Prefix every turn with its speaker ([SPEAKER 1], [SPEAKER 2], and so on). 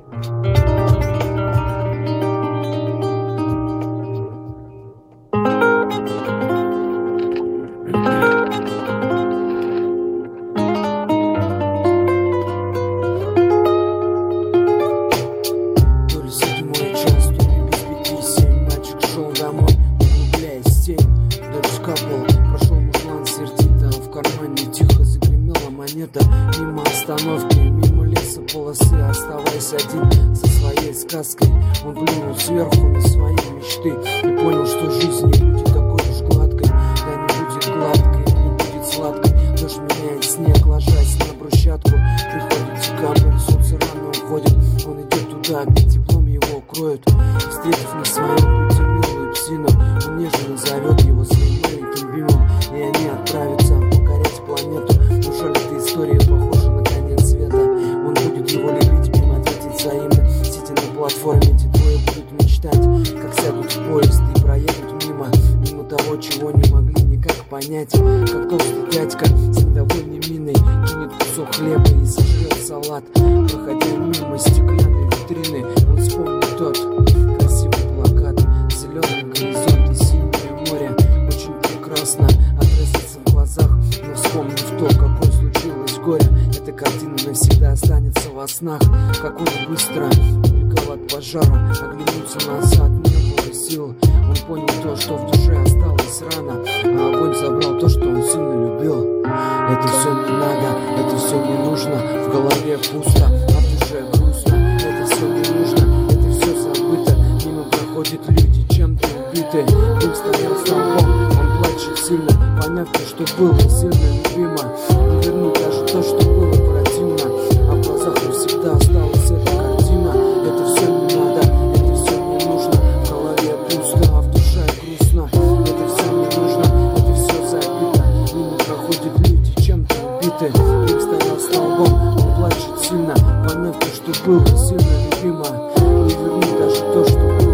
[SPEAKER 1] Прошел мужлан сердито, в кармане тихо загремела монета. Мимо остановки, мимо леса полосы, оставаясь один со своей сказкой, он глянул сверху на свои мечты и понял, что жизнь не будет такой уж гладкой. Да, не будет гладкой, не будет сладкой. Дождь меняет снег, ложась на брусчатку. Приходит декабрь, солнце рано уходит. Он идет туда, где теплом его укроют. И, встретив на своем пути милую псину, он нежно зовет его своим маленьким бимом, и они отправятся покорять планету. Неужели эта история похожа на конец света? Он будет его любить, им ответить взаимно. Сидя на платформе, эти двое будут мечтать, как сядут в поезд и проедут мимо того, чего не могли никак понять. Как толстый дядька с недовольной миной кинет кусок хлеба и сожрет салат. Проходя мимо стеклянной витрины, он вспомнит тот красивый плакат. Зеленый горизонт и синее море очень прекрасно отразится в глазах. Но вспомнив то, какое случилось горе, эта картина навсегда останется во снах. Как он быстро убегал от пожара, оглянуться назад не было сил. Он понял то, что в душе осталось рано, а огонь забрал то, что он сильно любил. Это все не надо, это все не нужно, в голове пусто, а в душе грустно. Это все не нужно, это все забыто. Мимо проходят люди, чем-то убиты. Дым стоял столбом, он плачет сильно, поняв то, что было сильно любимо. Не вернуть даже то, что было противно, а в глазах навсегда осталась эта картина. Это все не надо, это все не нужно, в голове пусто, а в душе грустно. Это все не нужно, это все забыто. Мимо проходят люди, чем-то убиты. Дым стоял столбом, он плачет сильно, поняв то, что было сильно любимо. Не вернуть даже то, что было